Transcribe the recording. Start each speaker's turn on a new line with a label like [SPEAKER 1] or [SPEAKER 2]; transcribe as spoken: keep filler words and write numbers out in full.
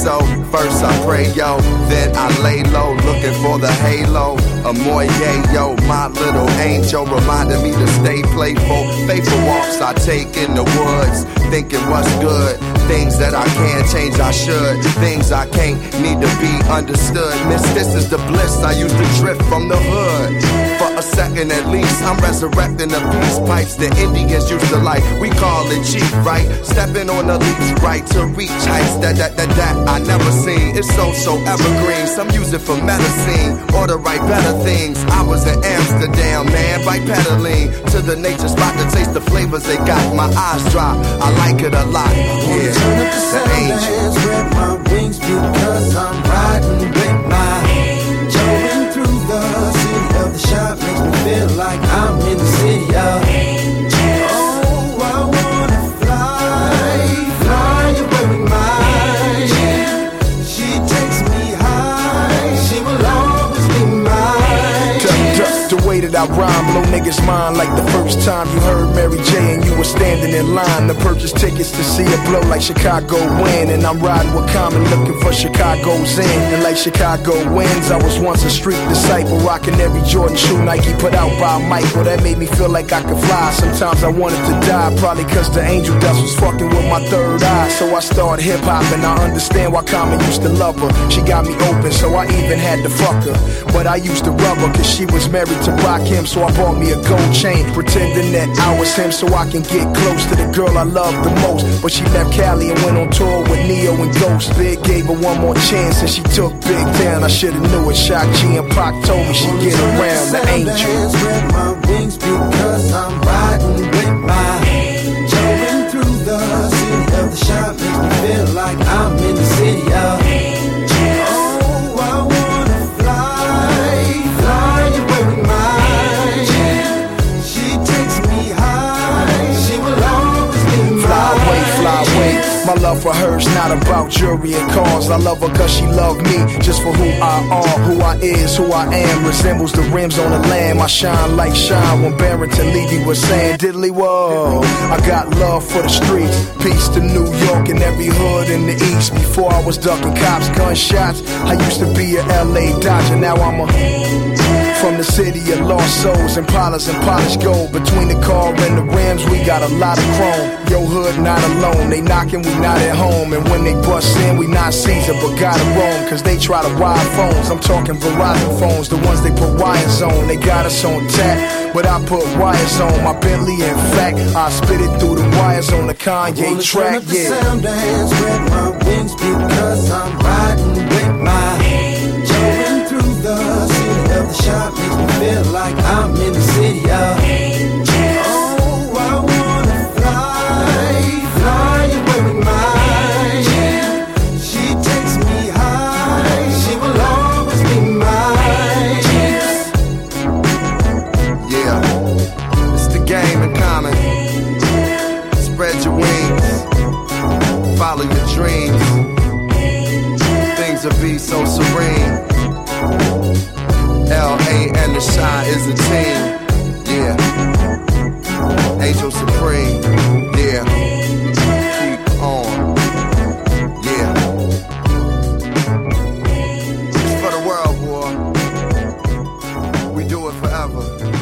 [SPEAKER 1] so. First I pray, yo, then I lay low, looking for the halo. A moye, yo, my little angel reminded me to stay playful. Faithful walks I take in the woods, thinking what's good. Things that I can't change, I should. Things I can't, need to be understood. Miss, this is the bliss I used to drift from the hood. For a second at least, I'm resurrecting the peace pipes the Indians used to like. We call it cheap, right? Stepping on the leash, right, to reach heights that, that, that, that I never seen. It's so, so evergreen. Some use it for medicine or to write better things. I was in Amsterdam, man, bike-pedaling to the nature spot to taste the flavors they got. My eyes drop, I like it a lot. Yeah.
[SPEAKER 2] Turn up the sound and spread my wings because I'm riding with my Going through the city of the shop makes me feel like I'm in the city of Oh, I wanna fly, fly away with mine. She takes me high, she will always be mine.
[SPEAKER 3] Duh, duh, the way that I rhyme blow niggas' mind like the first time you heard Mary J and you were standing in line to purchase tickets to see it blow like Chicago win. And I'm riding with Common looking for Chicago's in. And like Chicago wins, I was once a street disciple, rocking every Jordan shoe Nike put out by Michael. That made me feel like I could fly. Sometimes I wanted to die, probably cause the angel dust was fucking with my third eye. So I started hip hop and I understand why Common used to love her. She got me open, so I even had to fuck her. But I used to rub her cause she was married to Rock him, so I bought me a gold chain, pretending that I was him so I can get close to the girl I love the most. But she left Cali and went on tour with Neo and Ghost. Big gave her one more chance and she took Big down. I should've knew it. Shock G and Pac told me she'd get around the angel.
[SPEAKER 2] Spread my wings because I'm riding with my Going through the city of the shop makes me feel like I'm in the city of Oh, I wanna fly, fly away with mine. She takes me high, she will always be mine.
[SPEAKER 3] Fly away, fly away. My love for her's not about jewelry and cars. I love her cause she loved me just for who I are, who I is, who I am. Resembles the rims on the lamb. I shine like shine when Barrington Levy was saying diddly whoa. I got love for the streets, peace to New York and every hood in the east. Before I was ducking cops, gunshots, I used to be a L A Dodger. Now I'm a from the city of lost souls, Impalas and polished gold. Between the car and the rims, we got a lot of chrome. Yo hood not alone, they knocking, we not at home. And when they bust in, we not Caesar, but gotta roam. Cause they try to wire phones, I'm talking Verizon phones. The ones they put wires on, they got us on tap. But I put wires on my Bentley, in fact I spit it through the wires on the Kanye track,
[SPEAKER 2] yeah.
[SPEAKER 3] Yeah.
[SPEAKER 2] Sound and spread my wings because I'm riding with my Going through the city of the shop makes me feel like I'm in the city of Oh, I wanna fly, fly away with mine. She takes me high, she will always be mine.
[SPEAKER 1] Yeah, it's the game in common. Spread your wings, follow your dreams. Things will be so serene. L A and the Shy is a team. Yeah, Angel Supreme. Yeah, keep on. Yeah, it's for the world, boy. We do it forever.